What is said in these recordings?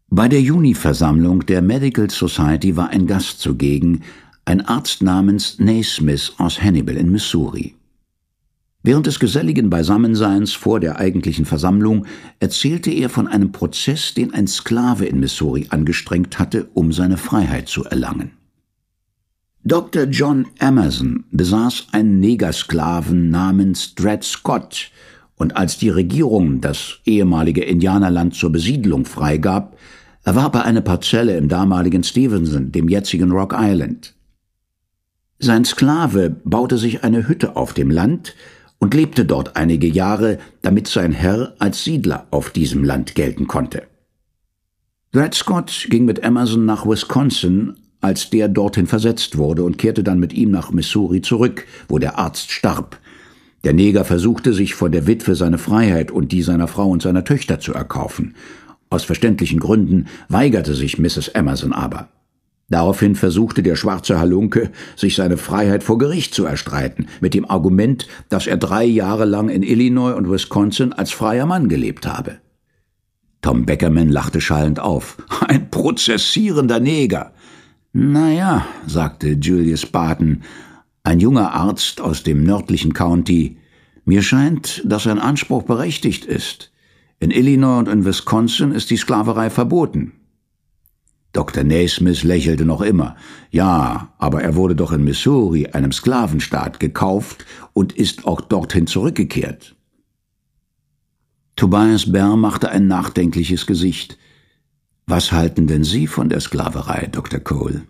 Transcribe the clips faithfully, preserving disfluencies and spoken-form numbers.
Bei der Juni-Versammlung der Medical Society war ein Gast zugegen, ein Arzt namens Naismith aus Hannibal in Missouri. Während des geselligen Beisammenseins vor der eigentlichen Versammlung erzählte er von einem Prozess, den ein Sklave in Missouri angestrengt hatte, um seine Freiheit zu erlangen. Doktor John Emerson besaß einen Negersklaven namens Dred Scott, und als die Regierung das ehemalige Indianerland zur Besiedlung freigab, erwarb er eine Parzelle im damaligen Stevenson, dem jetzigen Rock Island. Sein Sklave baute sich eine Hütte auf dem Land und lebte dort einige Jahre, damit sein Herr als Siedler auf diesem Land gelten konnte. Dred Scott ging mit Emerson nach Wisconsin, als der dorthin versetzt wurde, und kehrte dann mit ihm nach Missouri zurück, wo der Arzt starb. Der Neger versuchte, sich von der Witwe seine Freiheit und die seiner Frau und seiner Töchter zu erkaufen. Aus verständlichen Gründen weigerte sich Misses Emerson aber. Daraufhin versuchte der schwarze Halunke, sich seine Freiheit vor Gericht zu erstreiten, mit dem Argument, dass er drei Jahre lang in Illinois und Wisconsin als freier Mann gelebt habe. Tom Beckerman lachte schallend auf. »Ein prozessierender Neger!« »Naja«, sagte Julius Barton, ein junger Arzt aus dem nördlichen County, »mir scheint, dass sein Anspruch berechtigt ist. In Illinois und in Wisconsin ist die Sklaverei verboten.« Doktor Naismith lächelte noch immer. »Ja, aber er wurde doch in Missouri, einem Sklavenstaat, gekauft und ist auch dorthin zurückgekehrt.« Tobias Bell machte ein nachdenkliches Gesicht. »Was halten denn Sie von der Sklaverei, Doktor Cole?«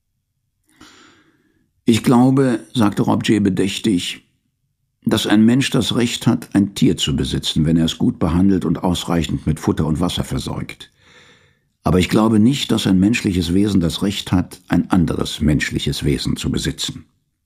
»Ich glaube«, sagte Rob J. bedächtig, »dass ein Mensch das Recht hat, ein Tier zu besitzen, wenn er es gut behandelt und ausreichend mit Futter und Wasser versorgt. Aber ich glaube nicht, dass ein menschliches Wesen das Recht hat, ein anderes menschliches Wesen zu besitzen.«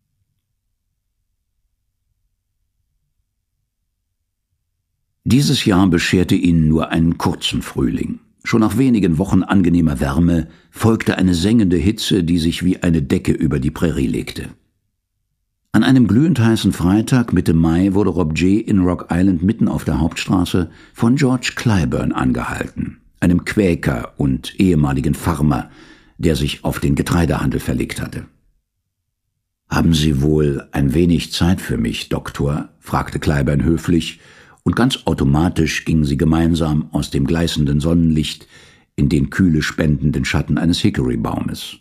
Dieses Jahr bescherte ihnen nur einen kurzen Frühling. Schon nach wenigen Wochen angenehmer Wärme folgte eine sengende Hitze, die sich wie eine Decke über die Prärie legte. An einem glühend heißen Freitag Mitte Mai wurde Rob J. in Rock Island mitten auf der Hauptstraße von George Clyburn angehalten, einem Quäker und ehemaligen Farmer, der sich auf den Getreidehandel verlegt hatte. »Haben Sie wohl ein wenig Zeit für mich, Doktor?« fragte Clyburn höflich, und ganz automatisch gingen sie gemeinsam aus dem gleißenden Sonnenlicht in den kühle spendenden Schatten eines Hickory-Baumes.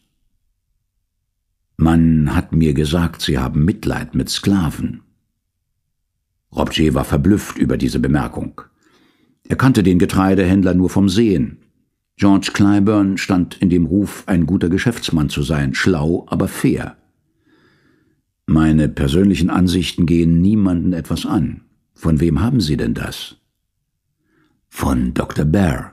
»Man hat mir gesagt, Sie haben Mitleid mit Sklaven.« Rob J. war verblüfft über diese Bemerkung. Er kannte den Getreidehändler nur vom Sehen. George Clyburn stand in dem Ruf, ein guter Geschäftsmann zu sein, schlau, aber fair. »Meine persönlichen Ansichten gehen niemanden etwas an. Von wem haben Sie denn das?« »Von Doktor Bear.«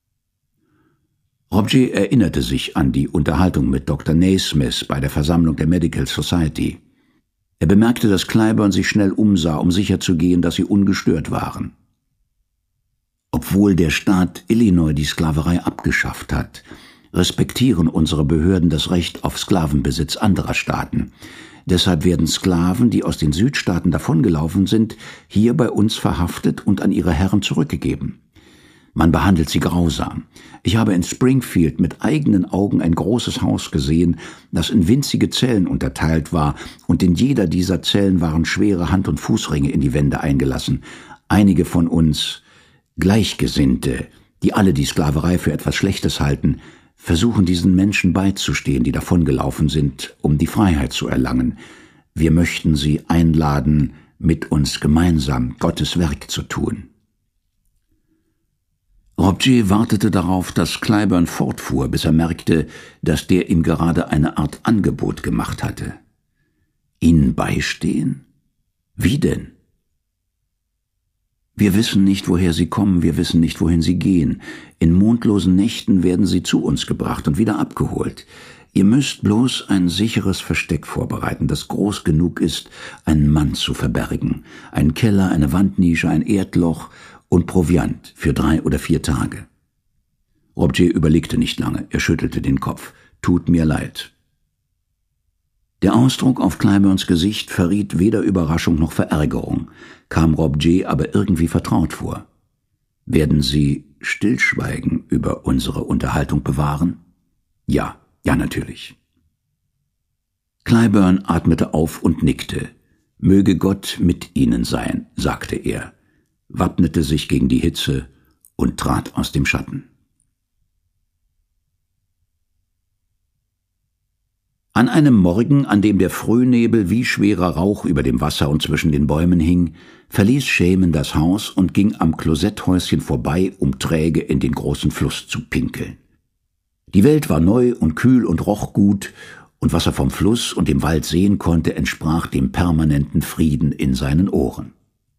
Rob J. erinnerte sich an die Unterhaltung mit Doktor Naismith bei der Versammlung der Medical Society. Er bemerkte, dass Clyburn sich schnell umsah, um sicherzugehen, dass sie ungestört waren. »Obwohl der Staat Illinois die Sklaverei abgeschafft hat, respektieren unsere Behörden das Recht auf Sklavenbesitz anderer Staaten. Deshalb werden Sklaven, die aus den Südstaaten davongelaufen sind, hier bei uns verhaftet und an ihre Herren zurückgegeben. Man behandelt sie grausam. Ich habe in Springfield mit eigenen Augen ein großes Haus gesehen, das in winzige Zellen unterteilt war, und in jeder dieser Zellen waren schwere Hand- und Fußringe in die Wände eingelassen. Einige von uns, Gleichgesinnte, die alle die Sklaverei für etwas Schlechtes halten, versuchen diesen Menschen beizustehen, die davongelaufen sind, um die Freiheit zu erlangen. Wir möchten sie einladen, mit uns gemeinsam Gottes Werk zu tun.« Rob J. wartete darauf, dass Clyburn fortfuhr, bis er merkte, dass der ihm gerade eine Art Angebot gemacht hatte. »Ihnen beistehen? Wie denn?« »Wir wissen nicht, woher Sie kommen, wir wissen nicht, wohin Sie gehen. In mondlosen Nächten werden Sie zu uns gebracht und wieder abgeholt. Ihr müsst bloß ein sicheres Versteck vorbereiten, das groß genug ist, einen Mann zu verbergen. Ein Keller, eine Wandnische, ein Erdloch und Proviant für drei oder vier Tage.« Rob J. überlegte nicht lange, er schüttelte den Kopf. »Tut mir leid.« Der Ausdruck auf Clyburns Gesicht verriet weder Überraschung noch Verärgerung, kam Rob J. aber irgendwie vertraut vor. Werden Sie Stillschweigen über unsere Unterhaltung bewahren? Ja, ja natürlich. Clyburn atmete auf und nickte. Möge Gott mit Ihnen sein, sagte er, wappnete sich gegen die Hitze und trat aus dem Schatten. An einem Morgen, an dem der Frühnebel wie schwerer Rauch über dem Wasser und zwischen den Bäumen hing, verließ Shaman das Haus und ging am Klosetthäuschen vorbei, um träge in den großen Fluss zu pinkeln. Die Welt war neu und kühl und roch gut, und was er vom Fluss und dem Wald sehen konnte, entsprach dem permanenten Frieden in seinen Ohren.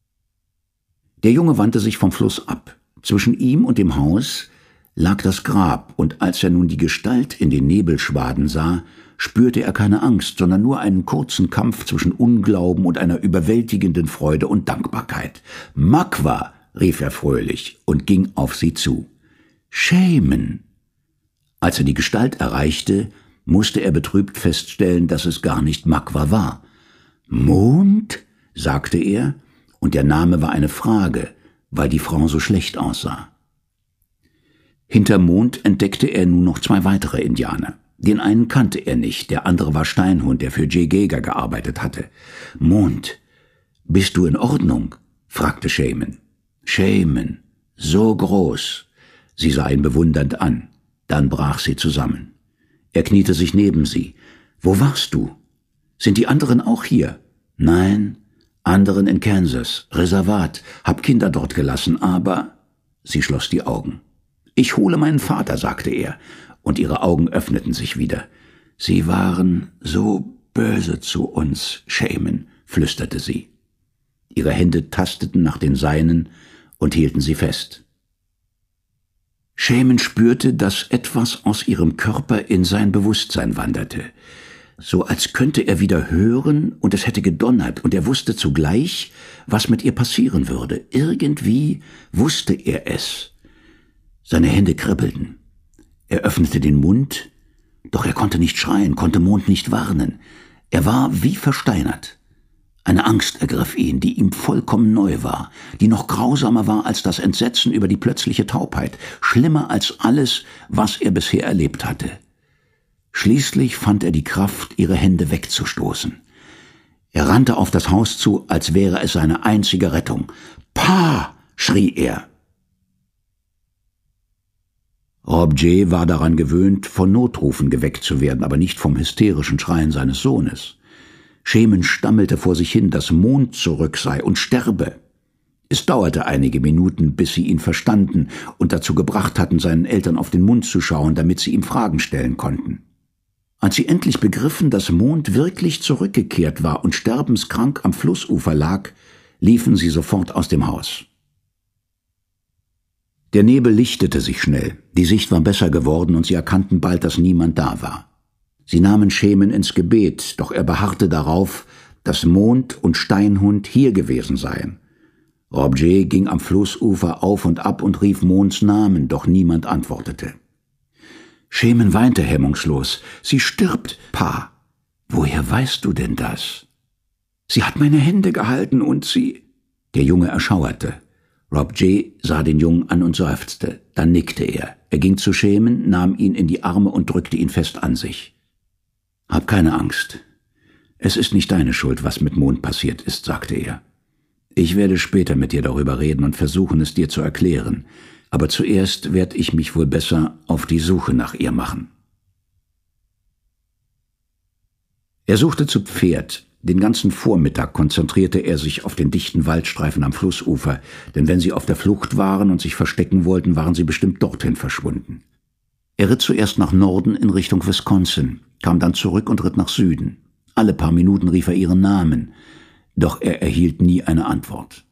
Der Junge wandte sich vom Fluss ab. Zwischen ihm und dem Haus lag das Grab, und als er nun die Gestalt in den Nebelschwaden sah, spürte er keine Angst, sondern nur einen kurzen Kampf zwischen Unglauben und einer überwältigenden Freude und Dankbarkeit. »Makwa«, rief er fröhlich und ging auf sie zu. »Shaman!« Als er die Gestalt erreichte, musste er betrübt feststellen, dass es gar nicht Makwa war. »Mond?«, sagte er, und der Name war eine Frage, weil die Frau so schlecht aussah. Hinter Mond entdeckte er nun noch zwei weitere Indianer. Den einen kannte er nicht, der andere war Steinhund, der für Jay Gager gearbeitet hatte. »Mond, bist du in Ordnung?«, fragte Shaman. »Shaman, so groß.« Sie sah ihn bewundernd an. Dann brach sie zusammen. Er kniete sich neben sie. »Wo warst du? Sind die anderen auch hier?« »Nein, anderen in Kansas, Reservat, hab Kinder dort gelassen, aber...« Sie schloss die Augen. »Ich hole meinen Vater«, sagte er, und ihre Augen öffneten sich wieder. »Sie waren so böse zu uns, Shaman«, flüsterte sie. Ihre Hände tasteten nach den seinen und hielten sie fest. Shaman spürte, dass etwas aus ihrem Körper in sein Bewusstsein wanderte, so als könnte er wieder hören, und es hätte gedonnert, und er wusste zugleich, was mit ihr passieren würde. Irgendwie wusste er es. Seine Hände kribbelten. Er öffnete den Mund, doch er konnte nicht schreien, konnte Mond nicht warnen. Er war wie versteinert. Eine Angst ergriff ihn, die ihm vollkommen neu war, die noch grausamer war als das Entsetzen über die plötzliche Taubheit, schlimmer als alles, was er bisher erlebt hatte. Schließlich fand er die Kraft, ihre Hände wegzustoßen. Er rannte auf das Haus zu, als wäre es seine einzige Rettung. »Pa!« schrie er. Rob J. war daran gewöhnt, von Notrufen geweckt zu werden, aber nicht vom hysterischen Schreien seines Sohnes. Shaman stammelte vor sich hin, dass Mond zurück sei und sterbe. Es dauerte einige Minuten, bis sie ihn verstanden und dazu gebracht hatten, seinen Eltern auf den Mund zu schauen, damit sie ihm Fragen stellen konnten. Als sie endlich begriffen, dass Mond wirklich zurückgekehrt war und sterbenskrank am Flussufer lag, liefen sie sofort aus dem Haus. Der Nebel lichtete sich schnell, die Sicht war besser geworden und sie erkannten bald, dass niemand da war. Sie nahmen Shaman ins Gebet, doch er beharrte darauf, dass Mond und Steinhund hier gewesen seien. Rob J. ging am Flussufer auf und ab und rief Monds Namen, doch niemand antwortete. Shaman weinte hemmungslos. »Sie stirbt, Pa!« »Woher weißt du denn das?« »Sie hat meine Hände gehalten und sie...« Der Junge erschauerte. Rob J. sah den Jungen an und seufzte. Dann nickte er. Er ging zu Shaman, nahm ihn in die Arme und drückte ihn fest an sich. »Hab keine Angst. Es ist nicht deine Schuld, was mit Mond passiert ist«, sagte er. »Ich werde später mit dir darüber reden und versuchen, es dir zu erklären. Aber zuerst werde ich mich wohl besser auf die Suche nach ihr machen.« Er suchte zu Pferd. Den ganzen Vormittag konzentrierte er sich auf den dichten Waldstreifen am Flussufer, denn wenn sie auf der Flucht waren und sich verstecken wollten, waren sie bestimmt dorthin verschwunden. Er ritt zuerst nach Norden in Richtung Wisconsin, kam dann zurück und ritt nach Süden. Alle paar Minuten rief er ihren Namen, doch er erhielt nie eine Antwort.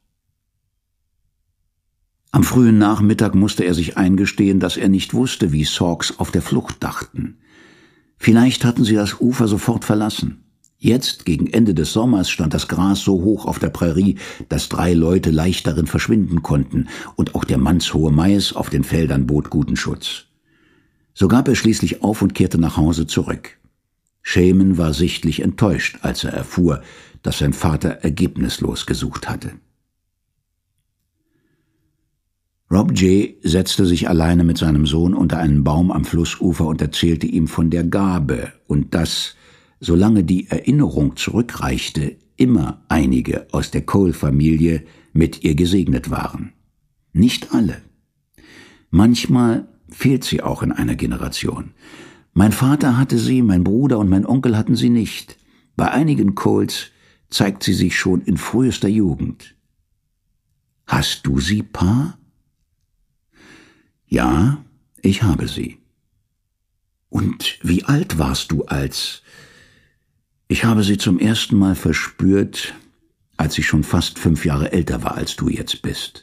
Am frühen Nachmittag musste er sich eingestehen, dass er nicht wusste, wie Saug's auf der Flucht dachten. Vielleicht hatten sie das Ufer sofort verlassen. Jetzt, gegen Ende des Sommers, stand das Gras so hoch auf der Prärie, dass drei Leute leicht darin verschwinden konnten, und auch der mannshohe Mais auf den Feldern bot guten Schutz. So gab er schließlich auf und kehrte nach Hause zurück. Shaman war sichtlich enttäuscht, als er erfuhr, dass sein Vater ergebnislos gesucht hatte. Rob J. setzte sich alleine mit seinem Sohn unter einen Baum am Flussufer und erzählte ihm von der Gabe und dass, solange die Erinnerung zurückreichte, immer einige aus der Cole-Familie mit ihr gesegnet waren. Nicht alle. Manchmal fehlt sie auch in einer Generation. Mein Vater hatte sie, mein Bruder und mein Onkel hatten sie nicht. Bei einigen Coles zeigt sie sich schon in frühester Jugend. Hast du sie, Pa? Ja, ich habe sie. Und wie alt warst du als... Ich habe sie zum ersten Mal verspürt, als ich schon fast fünf Jahre älter war, als du jetzt bist.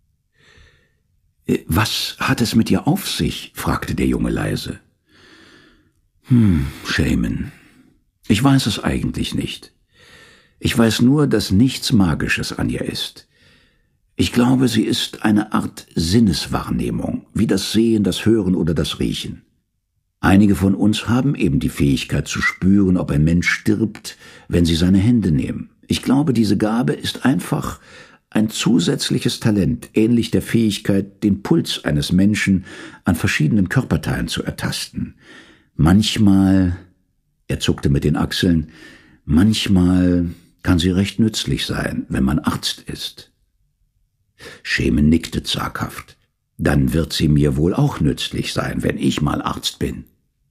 Was hat es mit ihr auf sich? Fragte der Junge leise. Hm, Shaman. Ich weiß es eigentlich nicht. Ich weiß nur, dass nichts Magisches an ihr ist. Ich glaube, sie ist eine Art Sinneswahrnehmung, wie das Sehen, das Hören oder das Riechen. Einige von uns haben eben die Fähigkeit zu spüren, ob ein Mensch stirbt, wenn sie seine Hände nehmen. Ich glaube, diese Gabe ist einfach ein zusätzliches Talent, ähnlich der Fähigkeit, den Puls eines Menschen an verschiedenen Körperteilen zu ertasten. Manchmal, er zuckte mit den Achseln, manchmal kann sie recht nützlich sein, wenn man Arzt ist. Shaman nickte zaghaft. Dann wird sie mir wohl auch nützlich sein, wenn ich mal Arzt bin.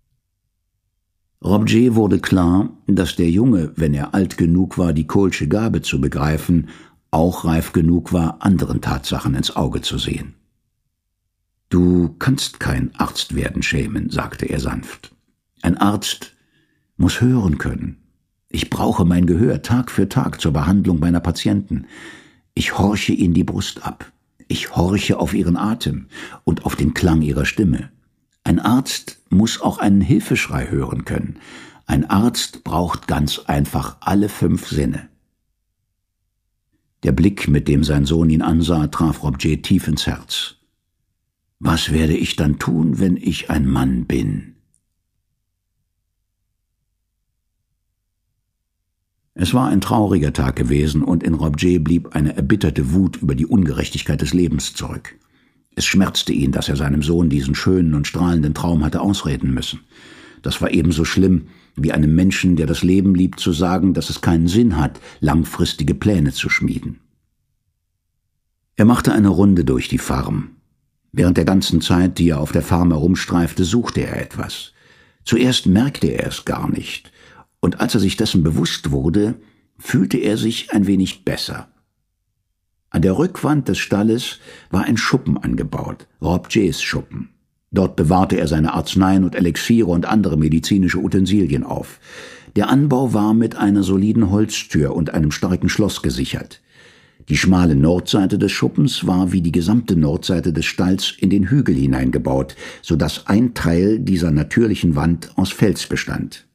Rob J. wurde klar, dass der Junge, wenn er alt genug war, die Colesche Gabe zu begreifen, auch reif genug war, anderen Tatsachen ins Auge zu sehen. »Du kannst kein Arzt werden, Shaman«, sagte er sanft. »Ein Arzt muss hören können. Ich brauche mein Gehör Tag für Tag zur Behandlung meiner Patienten. Ich horche ihnen die Brust ab. Ich horche auf ihren Atem und auf den Klang ihrer Stimme. Ein Arzt muss auch einen Hilfeschrei hören können. Ein Arzt braucht ganz einfach alle fünf Sinne.« Der Blick, mit dem sein Sohn ihn ansah, traf Rob J. tief ins Herz. »Was werde ich dann tun, wenn ich ein Mann bin?« Es war ein trauriger Tag gewesen, und in Rob J. blieb eine erbitterte Wut über die Ungerechtigkeit des Lebens zurück. Es schmerzte ihn, dass er seinem Sohn diesen schönen und strahlenden Traum hatte ausreden müssen. Das war ebenso schlimm, wie einem Menschen, der das Leben liebt, zu sagen, dass es keinen Sinn hat, langfristige Pläne zu schmieden. Er machte eine Runde durch die Farm. Während der ganzen Zeit, die er auf der Farm herumstreifte, suchte er etwas. Zuerst merkte er es gar nicht, und als er sich dessen bewusst wurde, fühlte er sich ein wenig besser. An der Rückwand des Stalles war ein Schuppen angebaut, Rob J.'s Schuppen. Dort bewahrte er seine Arzneien und Elixiere und andere medizinische Utensilien auf. Der Anbau war mit einer soliden Holztür und einem starken Schloss gesichert. Die schmale Nordseite des Schuppens war wie die gesamte Nordseite des Stalls in den Hügel hineingebaut, so dass ein Teil dieser natürlichen Wand aus Fels bestand.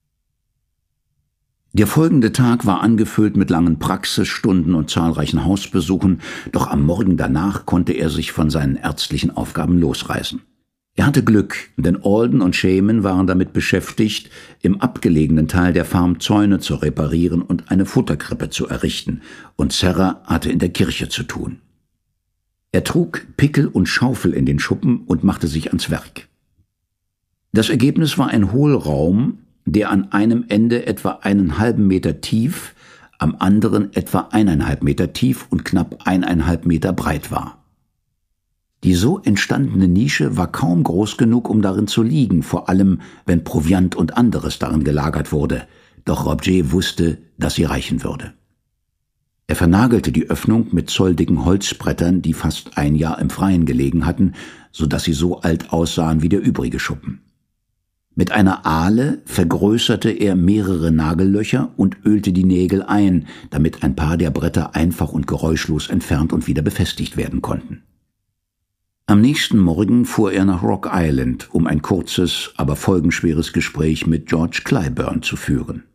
Der folgende Tag war angefüllt mit langen Praxisstunden und zahlreichen Hausbesuchen, doch am Morgen danach konnte er sich von seinen ärztlichen Aufgaben losreißen. Er hatte Glück, denn Alden und Shaman waren damit beschäftigt, im abgelegenen Teil der Farm Zäune zu reparieren und eine Futterkrippe zu errichten, und Sarah hatte in der Kirche zu tun. Er trug Pickel und Schaufel in den Schuppen und machte sich ans Werk. Das Ergebnis war ein Hohlraum, der an einem Ende etwa einen halben Meter tief, am anderen etwa eineinhalb Meter tief und knapp eineinhalb Meter breit war. Die so entstandene Nische war kaum groß genug, um darin zu liegen, vor allem wenn Proviant und anderes darin gelagert wurde, doch Rob J. wusste, dass sie reichen würde. Er vernagelte die Öffnung mit zolldicken Holzbrettern, die fast ein Jahr im Freien gelegen hatten, so dass sie so alt aussahen wie der übrige Schuppen. Mit einer Ahle vergrößerte er mehrere Nagellöcher und ölte die Nägel ein, damit ein paar der Bretter einfach und geräuschlos entfernt und wieder befestigt werden konnten. Am nächsten Morgen fuhr er nach Rock Island, um ein kurzes, aber folgenschweres Gespräch mit George Clyburn zu führen.